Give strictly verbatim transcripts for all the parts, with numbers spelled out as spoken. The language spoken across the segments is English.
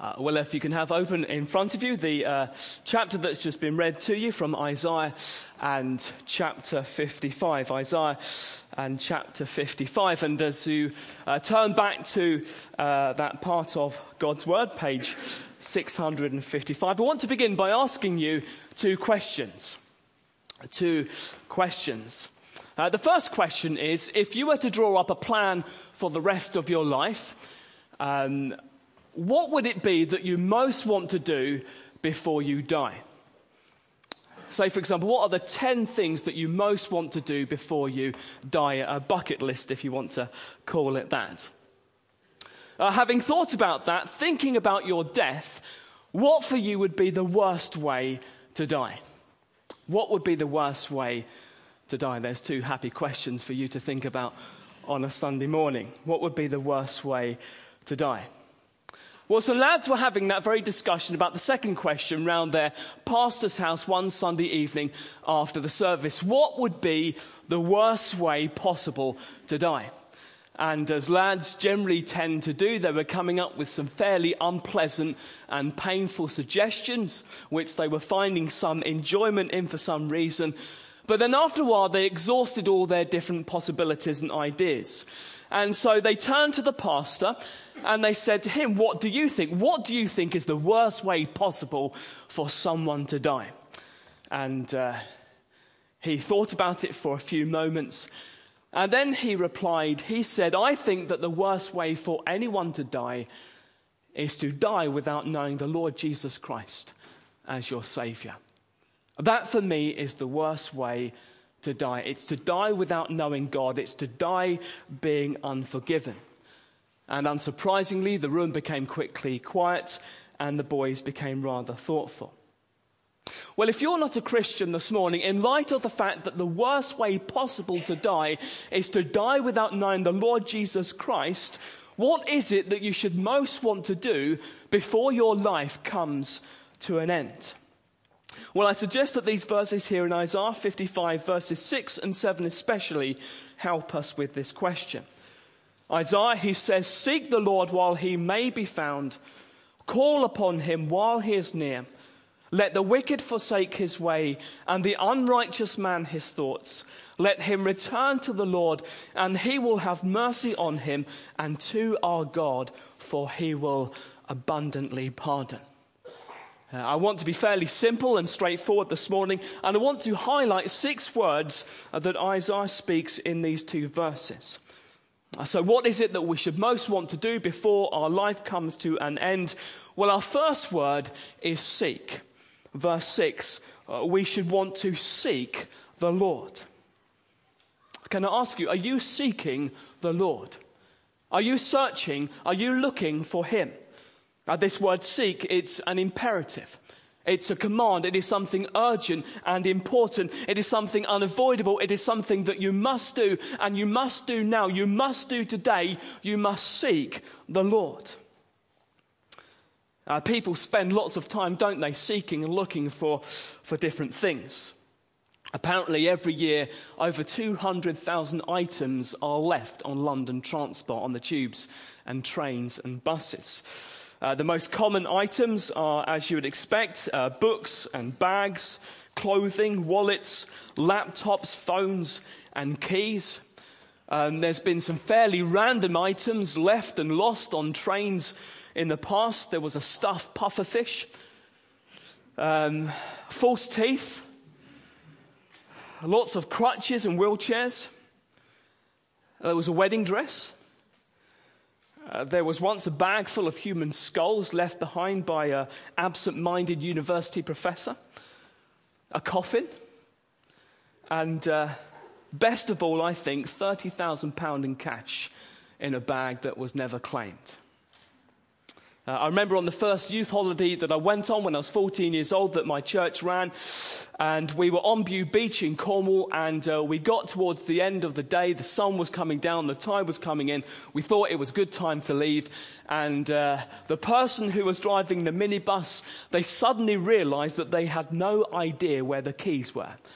Uh, well, if you can have open in front of you the uh, chapter that's just been read to you from Isaiah and chapter fifty-five. Isaiah and chapter fifty-five. And as you uh, turn back to uh, that part of God's Word, page six hundred fifty-five, I want to begin by asking you two questions. Two questions. Uh, the first question is, if you were to draw up a plan for the rest of your life, um, what would it be that you most want to do before you die? Say, for example, what are the ten things that you most want to do before you die? A bucket list, if you want to call it that. Uh, having thought about that, thinking about your death, what for you would be the worst way to die? What would be the worst way to die? There's two happy questions for you to think about on a Sunday morning. What would be the worst way to die? Well, some lads were having that very discussion about the second question round their pastor's house one Sunday evening after the service. What would be the worst way possible to die? And as lads generally tend to do, they were coming up with some fairly unpleasant and painful suggestions, which they were finding some enjoyment in for some reason. But then after a while, they exhausted all their different possibilities and ideas. And so they turned to the pastor and they said to him, what do you think? What do you think is the worst way possible for someone to die? And uh, he thought about it for a few moments. And then he replied, he said, I think that the worst way for anyone to die is to die without knowing the Lord Jesus Christ as your Saviour. That for me is the worst way to die. It's to die without knowing God. It's to die being unforgiven. And unsurprisingly, the room became quickly quiet and the boys became rather thoughtful. Well, if you're not a Christian this morning, in light of the fact that the worst way possible to die is to die without knowing the Lord Jesus Christ, what is it that you should most want to do before your life comes to an end? Well, I suggest that these verses here in Isaiah fifty-five, verses six and seven especially, help us with this question. Isaiah, he says, seek the Lord while he may be found. Call upon him while he is near. Let the wicked forsake his way, and the unrighteous man his thoughts. Let him return to the Lord, and he will have mercy on him, and to our God, for he will abundantly pardon. Uh, I want to be fairly simple and straightforward this morning, and I want to highlight six words uh, that Isaiah speaks in these two verses. Uh, so what is it that we should most want to do before our life comes to an end? Well, our first word is seek. Verse six, uh, we should want to seek the Lord. Can I ask you, are you seeking the Lord? Are you searching? Are you looking for him? Now, this word seek, it's an imperative. It's a command. It is something urgent and important. It is something unavoidable. It is something that you must do, and you must do now. You must do today. You must seek the Lord. Uh, people spend lots of time, don't they, seeking and looking for, for different things. Apparently, every year, over two hundred thousand items are left on London transport, on the tubes and trains and buses. Uh, the most common items are, as you would expect, uh, books and bags, clothing, wallets, laptops, phones and keys. Um, there's been some fairly random items left and lost on trains in the past. There was a stuffed pufferfish, um, false teeth, lots of crutches and wheelchairs. There was a wedding dress. Uh, there was once a bag full of human skulls left behind by an absent-minded university professor, a coffin, and uh, best of all, I think, thirty thousand pounds in cash in a bag that was never claimed. Uh, I remember on the first youth holiday that I went on when I was fourteen years old that my church ran, and we were on Bew Beach in Cornwall, and uh, we got towards the end of the day. The sun was coming down, the tide was coming in. We thought it was a good time to leave, and uh, the person who was driving the minibus, they suddenly realised that they had no idea where the keys were.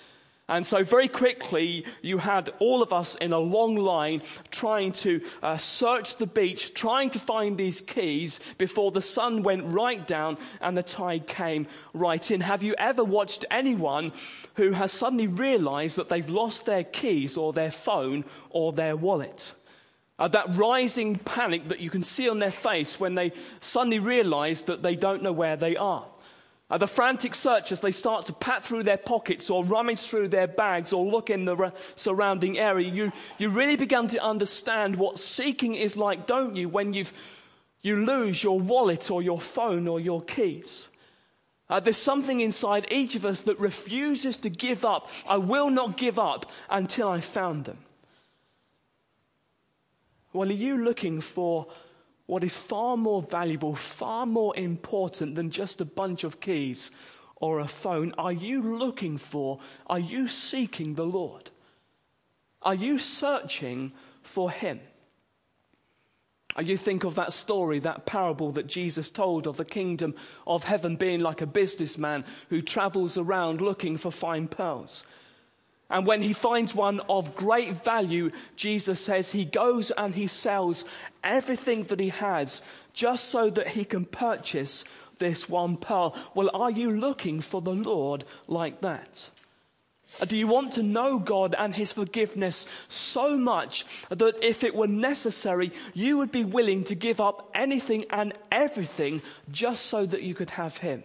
And so very quickly, you had all of us in a long line trying to uh, search the beach, trying to find these keys before the sun went right down and the tide came right in. Have you ever watched anyone who has suddenly realized that they've lost their keys or their phone or their wallet? Uh, that rising panic that you can see on their face when they suddenly realize that they don't know where they are. Uh, the frantic search as they start to pat through their pockets or rummage through their bags or look in the re- surrounding area. You, you really begin to understand what seeking is like, don't you, when you've, you lose your wallet or your phone or your keys. Uh, there's something inside each of us that refuses to give up. I will not give up until I found them. Well, are you looking for what is far more valuable, far more important than just a bunch of keys or a phone? Are you looking for, are you seeking the Lord? Are you searching for him? You think of that story, that parable that Jesus told of the kingdom of heaven being like a businessman who travels around looking for fine pearls. And when he finds one of great value, Jesus says he goes and he sells everything that he has just so that he can purchase this one pearl. Well, are you looking for the Lord like that? Do you want to know God and his forgiveness so much that if it were necessary, you would be willing to give up anything and everything just so that you could have him?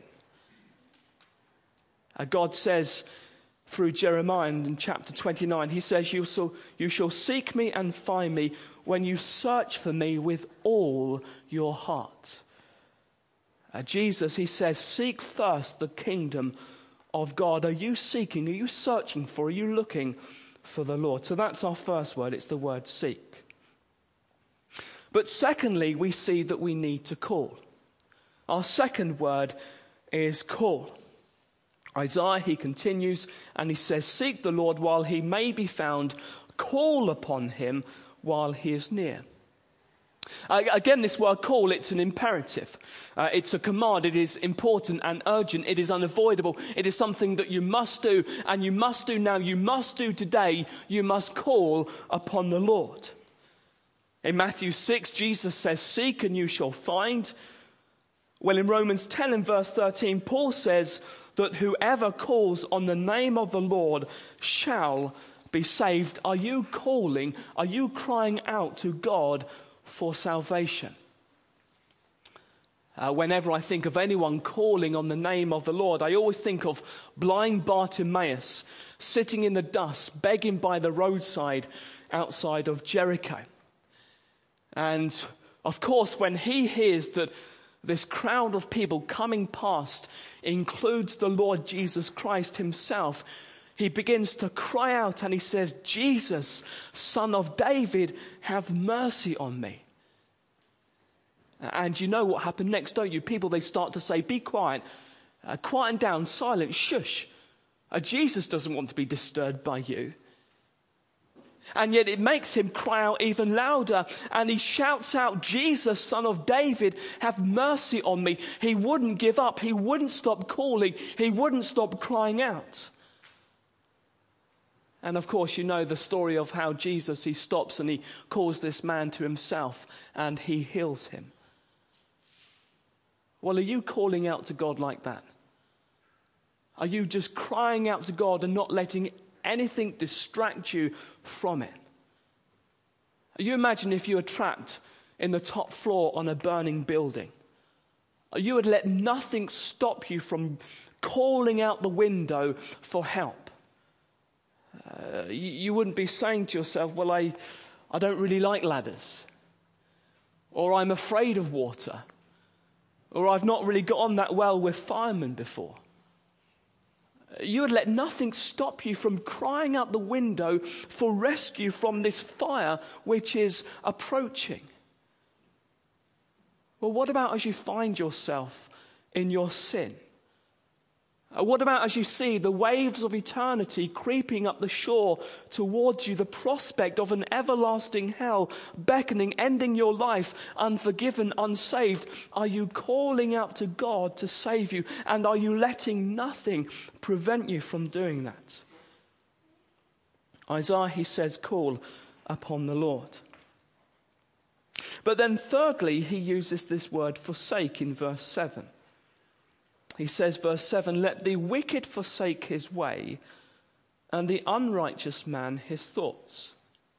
God says through Jeremiah in chapter twenty-nine, he says, you shall, you shall seek me and find me when you search for me with all your heart. Uh, Jesus, he says, seek first the kingdom of God. Are you seeking? Are you searching for? Are you looking for the Lord? So that's our first word. It's the word seek. But secondly, we see that we need to call. Our second word is call. Isaiah, he continues and he says, seek the Lord while he may be found, call upon him while he is near. Uh, again, this word call, it's an imperative. Uh, it's a command. It is important and urgent. It is unavoidable. It is something that you must do, and you must do now. You must do today. You must call upon the Lord. In Matthew six, Jesus says, seek and you shall find. Well, in Romans ten and verse thirteen, Paul says that whoever calls on the name of the Lord shall be saved. Are you calling? Are you crying out to God for salvation? Uh, whenever I think of anyone calling on the name of the Lord, I always think of blind Bartimaeus sitting in the dust, begging by the roadside outside of Jericho. And of course, when he hears that this crowd of people coming past includes the Lord Jesus Christ himself, he begins to cry out and he says, Jesus, Son of David, have mercy on me. And you know what happened next, don't you? People, they start to say, be quiet, uh, quieten down, silent, shush. Uh, Jesus doesn't want to be disturbed by you. And yet it makes him cry out even louder, and he shouts out, Jesus, Son of David, have mercy on me. He wouldn't give up. He wouldn't stop calling. He wouldn't stop crying out. And of course, you know the story of how Jesus, he stops and he calls this man to himself and he heals him. Well, are you calling out to God like that? Are you just crying out to God and not letting anything distract you from it? You imagine if you were trapped in the top floor on a burning building. You would let nothing stop you from calling out the window for help. Uh, you, you wouldn't be saying to yourself, well, I, I don't really like ladders. Or I'm afraid of water. Or I've not really got on that well with firemen before. You would let nothing stop you from crying out the window for rescue from this fire which is approaching. Well, what about as you find yourself in your sin? What about as you see the waves of eternity creeping up the shore towards you, the prospect of an everlasting hell beckoning, ending your life unforgiven, unsaved? Are you calling out to God to save you? And are you letting nothing prevent you from doing that? Isaiah, he says, call upon the Lord. But then thirdly, he uses this word forsake in verse seven. He says, verse seven, let the wicked forsake his way and the unrighteous man his thoughts.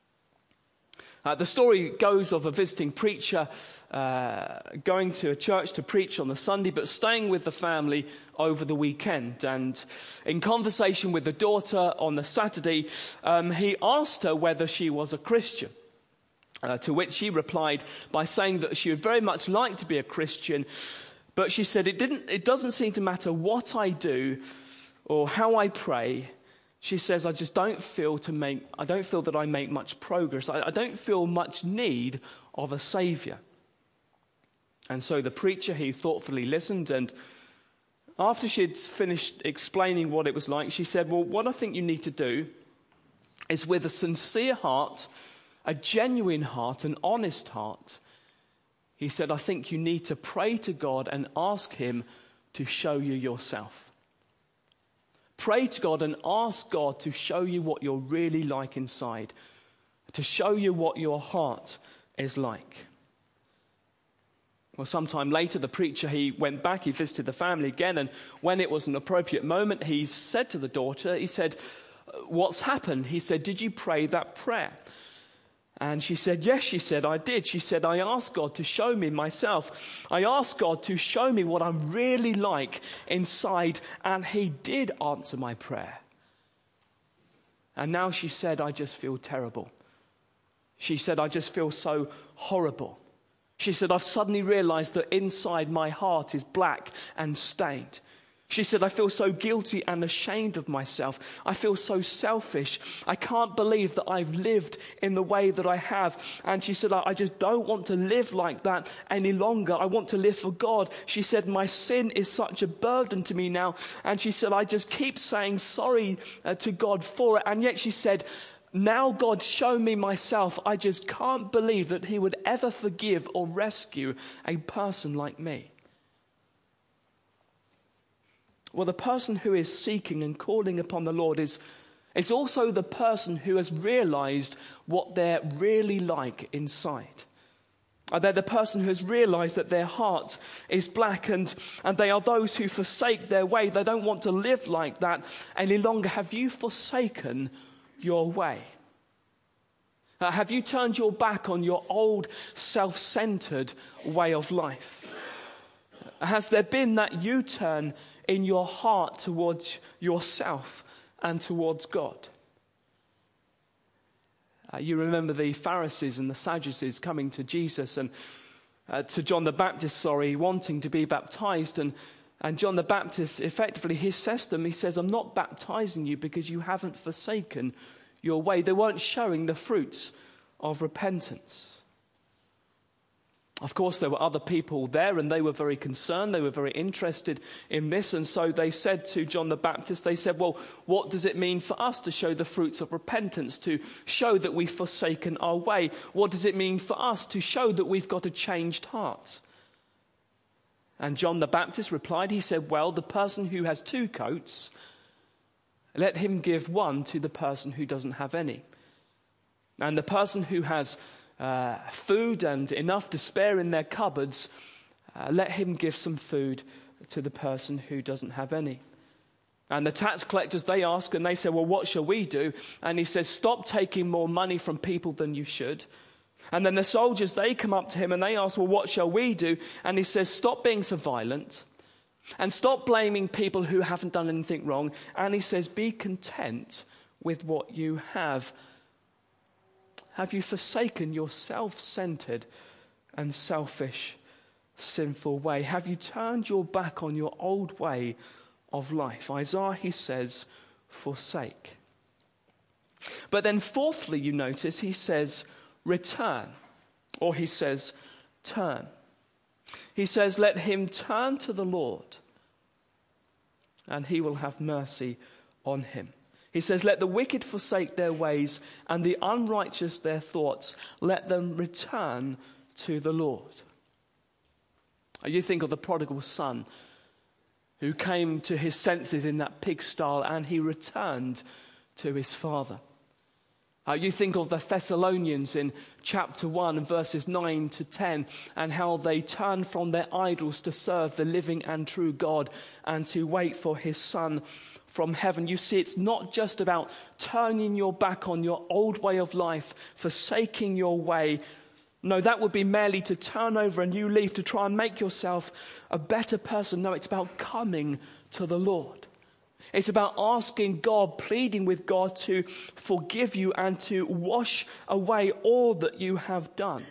Uh, the story goes of a visiting preacher uh, going to a church to preach on the Sunday, but staying with the family over the weekend. And in conversation with the daughter on the Saturday, um, he asked her whether she was a Christian. Uh, to which she replied by saying that she would very much like to be a Christian, but she said, it didn't. It doesn't seem to matter what I do or how I pray. She says, I just don't feel to make, I don't feel that I make much progress. I, I don't feel much need of a saviour. And so the preacher, he thoughtfully listened, and after she'd finished explaining what it was like, she said, well, what I think you need to do is with a sincere heart, a genuine heart, an honest heart, he said, I think you need to pray to God and ask him to show you yourself. Pray to God and ask God to show you what you're really like inside, to show you what your heart is like. Well, sometime later, the preacher, he went back, he visited the family again, and when it was an appropriate moment, he said to the daughter, he said, what's happened? He said, did you pray that prayer? And she said, yes, she said, I did. She said, I asked God to show me myself. I asked God to show me what I'm really like inside, and he did answer my prayer. And now she said, I just feel terrible. She said, I just feel so horrible. She said, I've suddenly realized that inside my heart is black and stained. She said, I feel so guilty and ashamed of myself. I feel so selfish. I can't believe that I've lived in the way that I have. And she said, I just don't want to live like that any longer. I want to live for God. She said, my sin is such a burden to me now. And she said, I just keep saying sorry uh, to God for it. And yet she said, now God, show me myself. I just can't believe that he would ever forgive or rescue a person like me. Well, the person who is seeking and calling upon the Lord is, is also the person who has realized what they're really like inside. Uh, they're the person who has realized that their heart is black, and, and they are those who forsake their way. They don't want to live like that any longer. Have you forsaken your way? Uh, have you turned your back on your old self-centered way of life? Has there been that U-turn in your heart towards yourself and towards God? Uh, you remember the Pharisees and the Sadducees coming to Jesus and uh, to John the Baptist, sorry, wanting to be baptized. And, and John the Baptist, effectively, he says to them, he says, I'm not baptizing you because you haven't forsaken your way. They weren't showing the fruits of repentance. Of course, there were other people there, and they were very concerned. They were very interested in this. And so they said to John the Baptist, they said, well, what does it mean for us to show the fruits of repentance, to show that we've forsaken our way? What does it mean for us to show that we've got a changed heart? And John the Baptist replied, he said, well, the person who has two coats, let him give one to the person who doesn't have any. And the person who has Uh, food and enough to spare in their cupboards, uh, let him give some food to the person who doesn't have any. And the tax collectors, they ask and they say, well, what shall we do? And he says, stop taking more money from people than you should. And then the soldiers, they come up to him and they ask, well, what shall we do? And he says, stop being so violent and stop blaming people who haven't done anything wrong. And he says, be content with what you have. Have you forsaken your self-centered and selfish, sinful way? Have you turned your back on your old way of life? Isaiah, he says, forsake. But then fourthly, you notice, he says, return. Or he says, turn. He says, let him turn to the Lord, and he will have mercy on him. He says, let the wicked forsake their ways, and the unrighteous their thoughts. Let them return to the Lord. You think of the prodigal son who came to his senses in that pigsty, and he returned to his father. Uh, you think of the Thessalonians in chapter one, verses nine to ten, and how they turned from their idols to serve the living and true God and to wait for his Son from heaven. You see, it's not just about turning your back on your old way of life, forsaking your way. No, that would be merely to turn over a new leaf, to try and make yourself a better person. No, it's about coming to the Lord. It's about asking God, pleading with God to forgive you and to wash away all that you have done.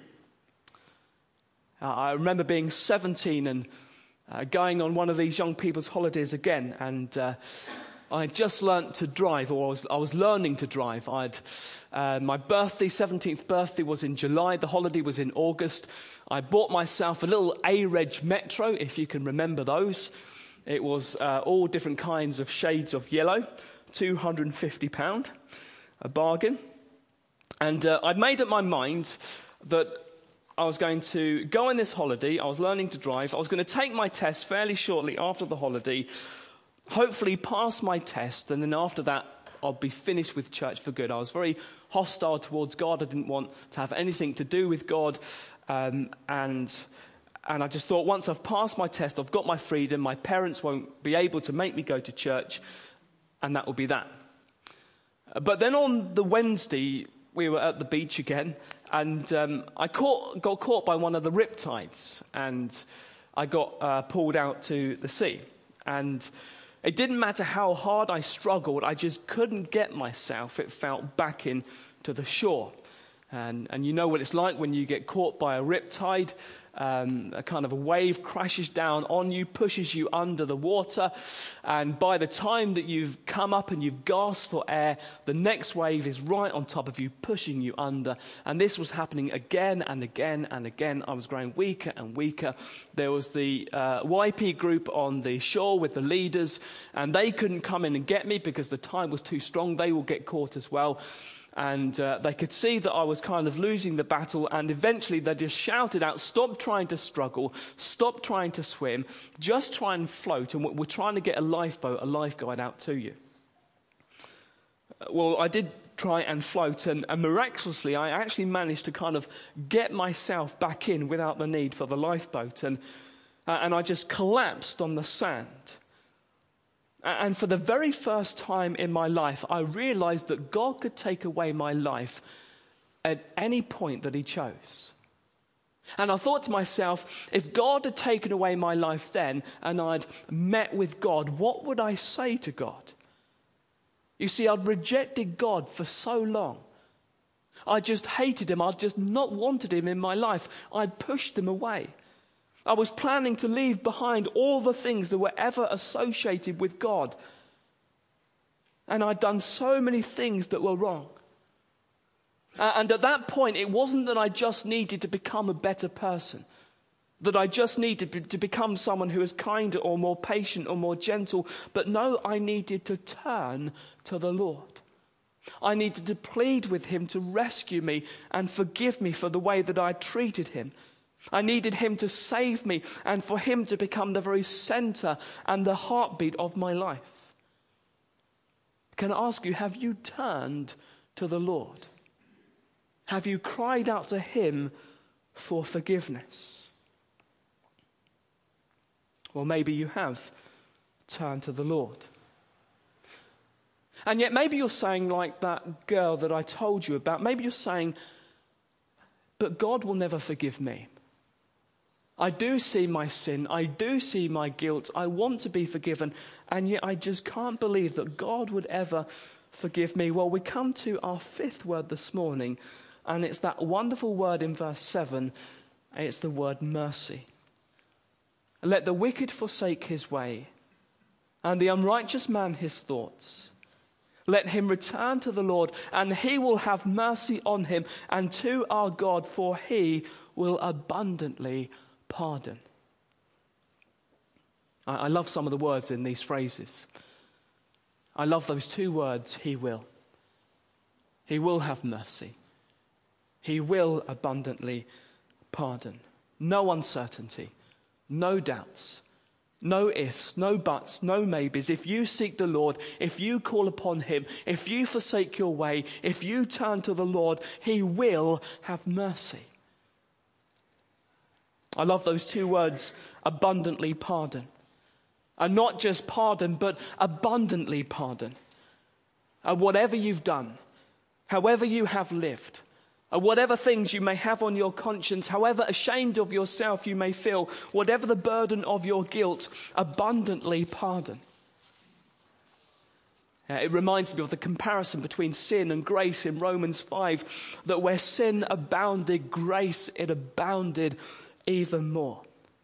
Uh, I remember being seventeen and uh, going on one of these young people's holidays again, and uh, I had just learnt to drive, or I was, I was learning to drive. I'd uh, my birthday, seventeenth birthday, was in July. The holiday was in August. I bought myself a little A-Reg Metro, if you can remember those. It was uh, all different kinds of shades of yellow, two hundred fifty pounds, a bargain. And uh, I'd made up my mind that I was going to go on this holiday. I was learning to drive. I was going to take my test fairly shortly after the holiday, hopefully pass my test, and then after that, I'll be finished with church for good. I was very hostile towards God. I didn't want to have anything to do with God, um, and... And I just thought, once I've passed my test, I've got my freedom, my parents won't be able to make me go to church, and that will be that. But then on the Wednesday, we were at the beach again, and um, I caught, got caught by one of the riptides, and I got uh, pulled out to the sea. And it didn't matter how hard I struggled, I just couldn't get myself, it felt, back in to the shore. And, and you know what it's like when you get caught by a riptide. Um, a kind of a wave crashes down on you, pushes you under the water, and by the time that you've come up and you've gasped for air, the next wave is right on top of you, pushing you under. And this was happening again and again and again. I was growing weaker and weaker. There was the uh, Y P group on the shore with the leaders, and they couldn't come in and get me because the tide was too strong. They will get caught as well. And uh, they could see that I was kind of losing the battle, and eventually they just shouted out, stop trying to struggle, stop trying to swim, just try and float, and we're trying to get a lifeboat, a lifeguard out to you. Well, I did try and float, and, and miraculously I actually managed to kind of get myself back in without the need for the lifeboat, and, uh, and I just collapsed on the sand. And for the very first time in my life, I realized that God could take away my life at any point that he chose. And I thought to myself, if God had taken away my life then and I'd met with God, what would I say to God? You see, I'd rejected God for so long. I just hated him. I just not wanted him in my life. I'd pushed him away. I was planning to leave behind all the things that were ever associated with God. And I'd done so many things that were wrong. And at that point, it wasn't that I just needed to become a better person, that I just needed to become someone who was kinder or more patient or more gentle. But no, I needed to turn to the Lord. I needed to plead with him to rescue me and forgive me for the way that I treated him. I needed him to save me and for him to become the very center and the heartbeat of my life. Can I ask you, have you turned to the Lord? Have you cried out to him for forgiveness? Well, maybe you have turned to the Lord. And yet maybe you're saying, like that girl that I told you about, maybe you're saying, but God will never forgive me. I do see my sin, I do see my guilt, I want to be forgiven, and yet I just can't believe that God would ever forgive me. Well, we come to our fifth word this morning, and it's that wonderful word in verse seven, and it's the word mercy. Let the wicked forsake his way, and the unrighteous man his thoughts. Let him return to the Lord, and he will have mercy on him, and to our God, for he will abundantly pardon. I, I love some of the words in these phrases. I love those two words, he will. He will have mercy. He will abundantly pardon. No uncertainty, no doubts, No ifs, no buts, no maybes. If you seek the Lord, if you call upon him, if you forsake your way, if you turn to the Lord, he will have mercy. I love those two words, abundantly pardon. And not just pardon, but abundantly pardon. And whatever you've done, however you have lived, or whatever things you may have on your conscience, however ashamed of yourself you may feel, whatever the burden of your guilt, abundantly pardon. Uh, it reminds me of the comparison between sin and grace in Romans five, that where sin abounded, grace it abounded even more.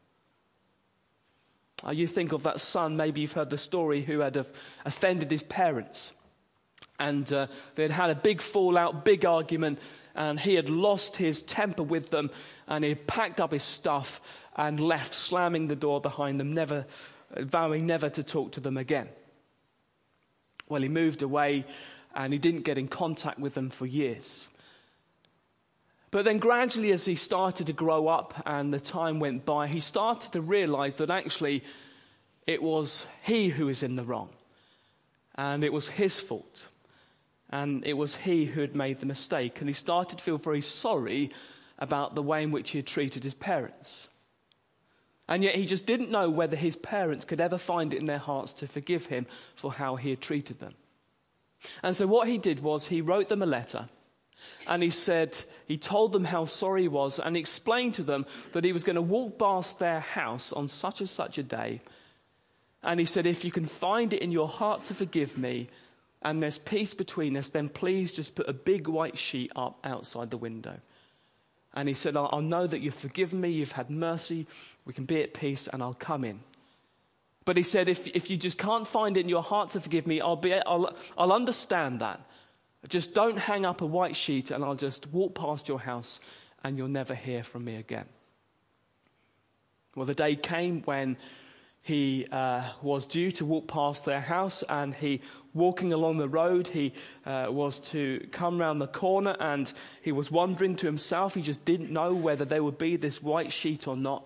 Uh, you think of that son, maybe you've heard the story, who had uh, offended his parents. And uh, they'd had a big fallout, big argument, and he had lost his temper with them, and he packed up his stuff and left, slamming the door behind them, never, vowing never to talk to them again. Well, he moved away, and he didn't get in contact with them for years. But then gradually, as he started to grow up and the time went by, he started to realize that actually it was he who was in the wrong, and it was his fault. And it was he who had made the mistake. And he started to feel very sorry about the way in which he had treated his parents. And yet he just didn't know whether his parents could ever find it in their hearts to forgive him for how he had treated them. And so what he did was he wrote them a letter. And he said, he told them how sorry he was. And he explained to them that he was going to walk past their house on such and such a day. And he said, if you can find it in your heart to forgive me, and there's peace between us, then please just put a big white sheet up outside the window. And he said, I'll, I'll know that you've forgiven me, you've had mercy, we can be at peace, and I'll come in. But he said, if, if you just can't find it in your heart to forgive me, I'll, be, I'll, I'll understand that. Just don't hang up a white sheet, and I'll just walk past your house, and you'll never hear from me again. Well, the day came when he uh, was due to walk past their house, and he, walking along the road, he uh, was to come round the corner, and he was wondering to himself, he just didn't know whether there would be this white sheet or not.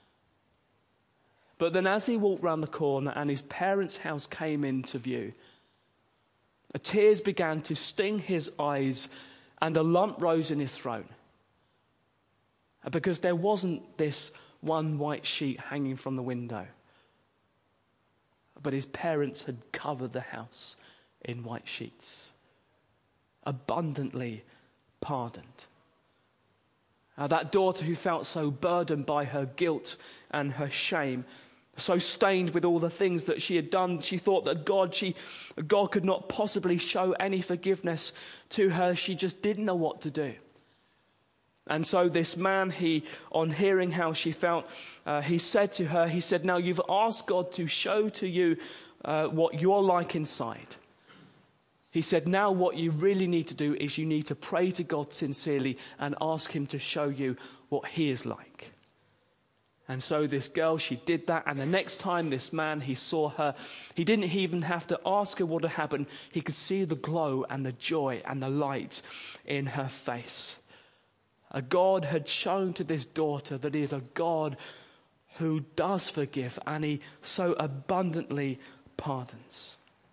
But then as he walked round the corner and his parents' house came into view, tears began to sting his eyes and a lump rose in his throat. Because there wasn't this one white sheet hanging from the window. But his parents had covered the house in white sheets. Abundantly pardoned. Now, that daughter who felt so burdened by her guilt and her shame, so stained with all the things that she had done, she thought that God, she, God could not possibly show any forgiveness to her. She just didn't know what to do. And so this man, he, on hearing how she felt, uh, he said to her, he said, now you've asked God to show to you uh, what you're like inside. He said, now what you really need to do is you need to pray to God sincerely and ask him to show you what he is like. And so this girl, she did that. And the next time this man, he saw her, he didn't even have to ask her what had happened. He could see the glow and the joy and the light in her face. A God had shown to this daughter that he is a God who does forgive, and he so abundantly pardons.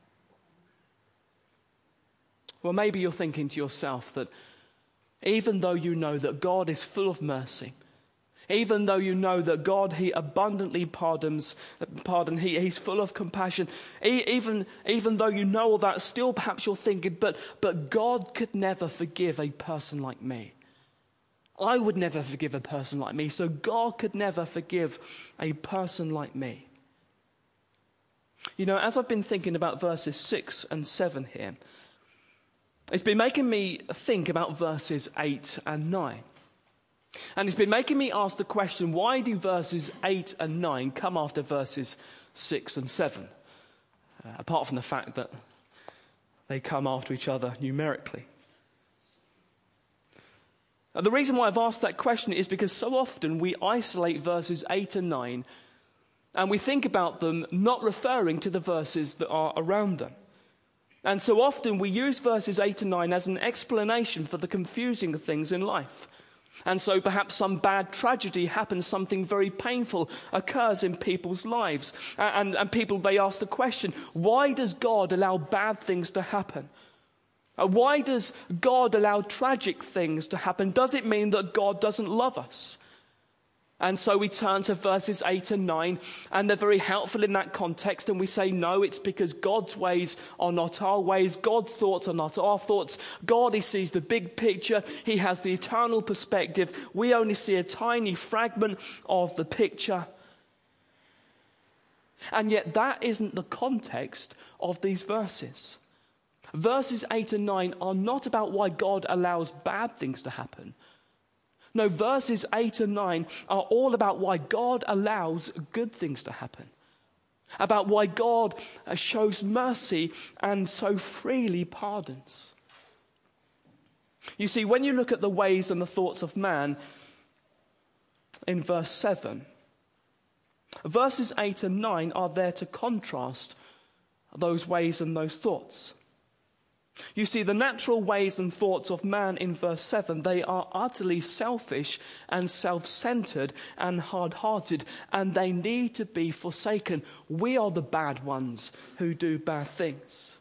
Well, maybe you're thinking to yourself that even though you know that God is full of mercy, even though you know that God, he abundantly pardons, pardon, he, he's full of compassion, e- even, even though you know all that, still perhaps you're thinking, but, but God could never forgive a person like me. I would never forgive a person like me, so God could never forgive a person like me. You know, as I've been thinking about verses six and seven here, it's been making me think about verses eight and nine. And it's been making me ask the question, why do verses eight and nine come after verses six and seven? Uh, apart from the fact that they come after each other numerically. And the reason why I've asked that question is because so often we isolate verses eight and nine and we think about them not referring to the verses that are around them. And so often we use verses eight and nine as an explanation for the confusing things in life. And so perhaps some bad tragedy happens, something very painful occurs in people's lives. And, and people, they ask the question, why does God allow bad things to happen? Uh, why does God allow tragic things to happen? Does it mean that God doesn't love us? And so we turn to verses eight and nine, and they're very helpful in that context. And we say, no, it's because God's ways are not our ways. God's thoughts are not our thoughts. God, he sees the big picture. He has the eternal perspective. We only see a tiny fragment of the picture. And yet that isn't the context of these verses. Verses eight and nine are not about why God allows bad things to happen. No, verses eight and nine are all about why God allows good things to happen. About why God shows mercy and so freely pardons. You see, when you look at the ways and the thoughts of man in verse seven, verses eight and nine are there to contrast those ways and those thoughts. You see, the natural ways and thoughts of man in verse seven, they are utterly selfish and self-centered and hard-hearted, and they need to be forsaken. We are the bad ones who do bad things.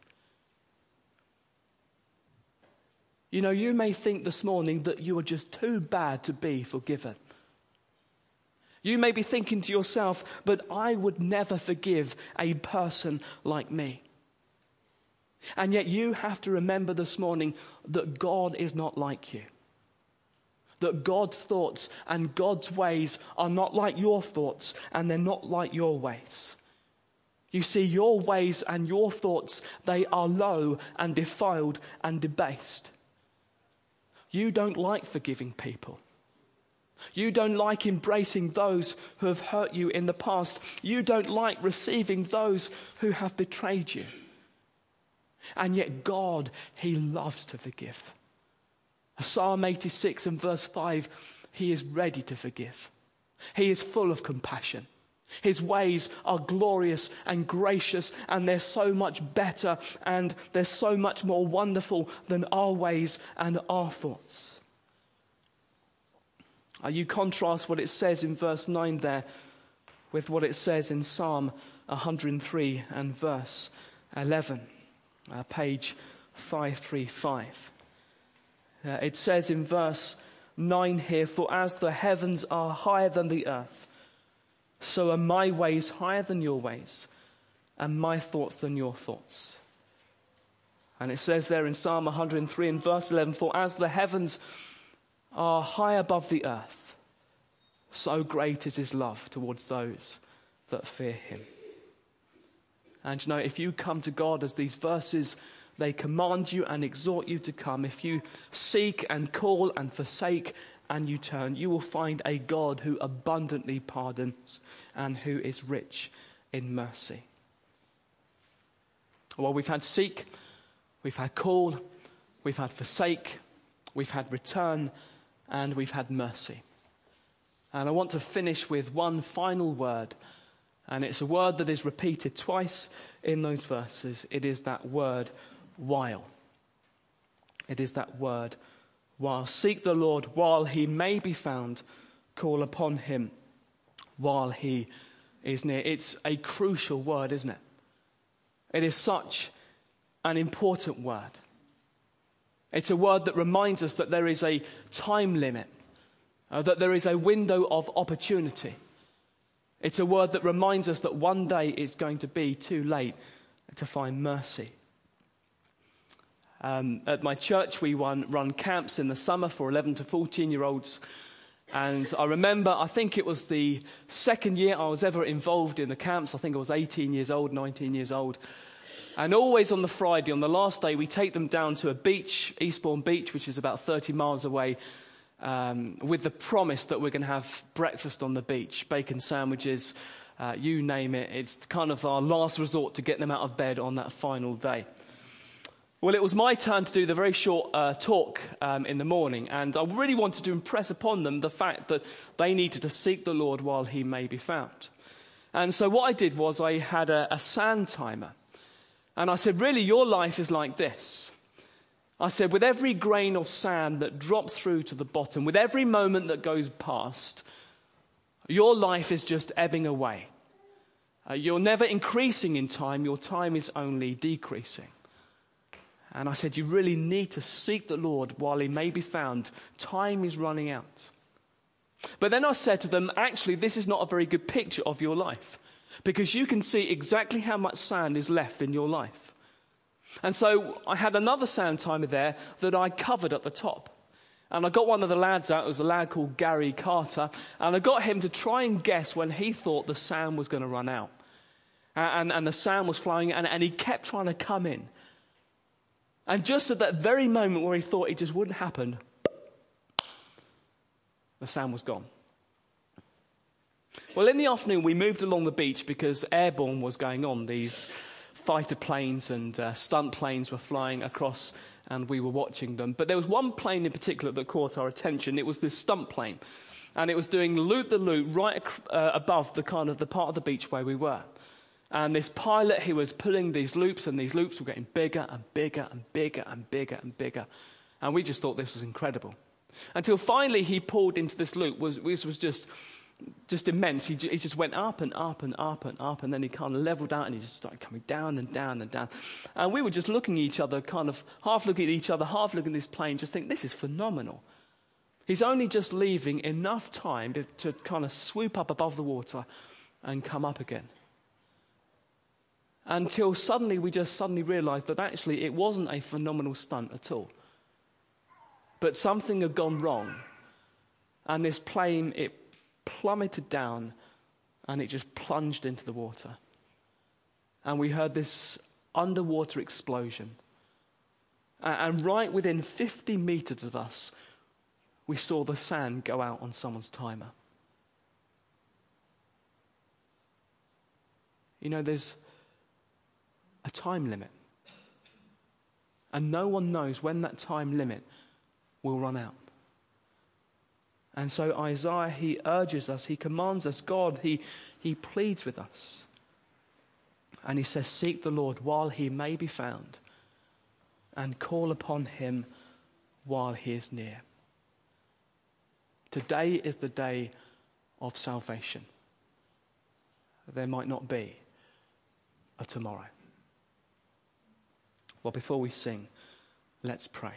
You know, you may think this morning that you are just too bad to be forgiven. You may be thinking to yourself, but I would never forgive a person like me. And yet you have to remember this morning that God is not like you. That God's thoughts and God's ways are not like your thoughts, and they're not like your ways. You see, your ways and your thoughts, they are low and defiled and debased. You don't like forgiving people. You don't like embracing those who have hurt you in the past. You don't like receiving those who have betrayed you. And yet God, he loves to forgive. Psalm eighty-six and verse five, he is ready to forgive. He is full of compassion. His ways are glorious and gracious, and they're so much better and they're so much more wonderful than our ways and our thoughts. Uh, you contrast what it says in verse nine there with what it says in Psalm one hundred three and verse eleven. Uh, page five thirty-five. Uh, it says in verse nine here, for as the heavens are higher than the earth, so are my ways higher than your ways, and my thoughts than your thoughts. And it says there in Psalm one hundred three and verse eleven, for as the heavens are high above the earth, so great is his love towards those that fear him. And you know, if you come to God as these verses, they command you and exhort you to come. If you seek and call and forsake and you turn, you will find a God who abundantly pardons and who is rich in mercy. Well, we've had seek, we've had call, we've had forsake, we've had return, and we've had mercy. And I want to finish with one final word. And it's a word that is repeated twice in those verses. It is that word, while. It is that word, while. Seek the Lord while he may be found. Call upon him while he is near. It's a crucial word, isn't it? It is such an important word. It's a word that reminds us that there is a time limit, uh, that there is a window of opportunity. It's a word that reminds us that one day it's going to be too late to find mercy. Um, at my church, we run, run camps in the summer for eleven to fourteen-year-olds. And I remember, I think it was the second year I was ever involved in the camps. I think I was eighteen years old, nineteen years old. And always on the Friday, on the last day, we take them down to a beach, Eastbourne Beach, which is about thirty miles away. Um, with the promise that we're going to have breakfast on the beach, bacon sandwiches, uh, you name it. It's kind of our last resort to get them out of bed on that final day. Well, it was my turn to do the very short uh, talk um, in the morning, and I really wanted to impress upon them the fact that they needed to seek the Lord while he may be found. And so what I did was I had a, a sand timer, and I said, really, your life is like this. I said, with every grain of sand that drops through to the bottom, with every moment that goes past, your life is just ebbing away. Uh, you're never increasing in time. Your time is only decreasing. And I said, you really need to seek the Lord while he may be found. Time is running out. But then I said to them, actually, this is not a very good picture of your life, because you can see exactly how much sand is left in your life. And so I had another sand timer there that I covered at the top. And I got one of the lads out, it was a lad called Gary Carter, and I got him to try and guess when he thought the sand was going to run out. And, and the sand was flowing, and, and he kept trying to come in. And just at that very moment where he thought it just wouldn't happen, the sand was gone. Well, in the afternoon, we moved along the beach because airborne was going on. These fighter planes and uh, stunt planes were flying across, and we were watching them. But there was one plane in particular that caught our attention. It was this stunt plane, and it was doing loop-the-loop right uh, above the kind of the part of the beach where we were. And this pilot, he was pulling these loops, and these loops were getting bigger and bigger and bigger and bigger and bigger. And we just thought this was incredible. Until finally he pulled into this loop, was, which was just... just immense. He, he just went up and up and up and up, and then he kind of leveled out, and he just started coming down and down and down. And we were just looking at each other, kind of half looking at each other, half looking at this plane, just think, this is phenomenal. He's only just leaving enough time to kind of swoop up above the water and come up again. Until suddenly we just suddenly realized that actually it wasn't a phenomenal stunt at all. But something had gone wrong, and this plane, it plummeted down, and it just plunged into the water. And we heard this underwater explosion. And right within fifty meters of us, we saw the sand go out on someone's timer. You know, there's a time limit. And no one knows when that time limit will run out. And so Isaiah, he urges us, he commands us, God, he, he pleads with us. And he says, seek the Lord while he may be found, and call upon him while he is near. Today is the day of salvation. There might not be a tomorrow. Well, before we sing, let's pray.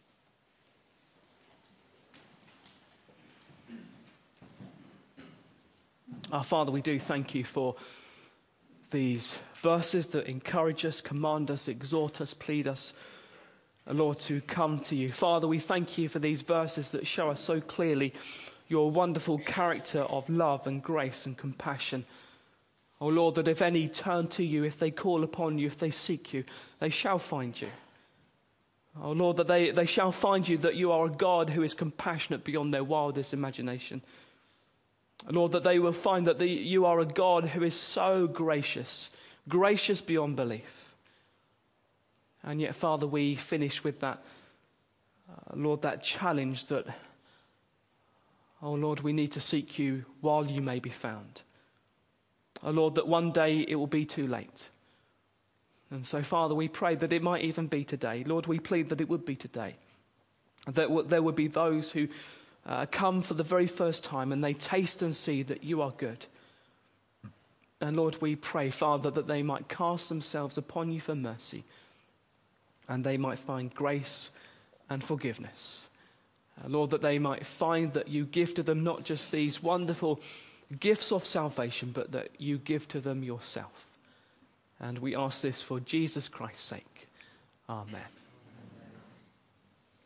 Our Father, we do thank you for these verses that encourage us, command us, exhort us, plead us, Lord, to come to you. Father, we thank you for these verses that show us so clearly your wonderful character of love and grace and compassion. Oh Lord, that if any turn to you, if they call upon you, if they seek you, they shall find you. Oh Lord, that they, they shall find you, that you are a God who is compassionate beyond their wildest imagination. Lord, that they will find that the, you are a God who is so gracious, gracious beyond belief. And yet, Father, we finish with that, uh, Lord, that challenge that, oh Lord, we need to seek you while you may be found. Oh Lord, that one day it will be too late. And so, Father, we pray that it might even be today. Lord, we plead that it would be today. That w- there would be those who uh, come for the very first time and they taste and see that you are good. And Lord, we pray, Father, that they might cast themselves upon you for mercy, and they might find grace and forgiveness. Uh, Lord, that they might find that you give to them not just these wonderful gifts of salvation, but that you give to them yourself. And we ask this for Jesus Christ's sake. Amen.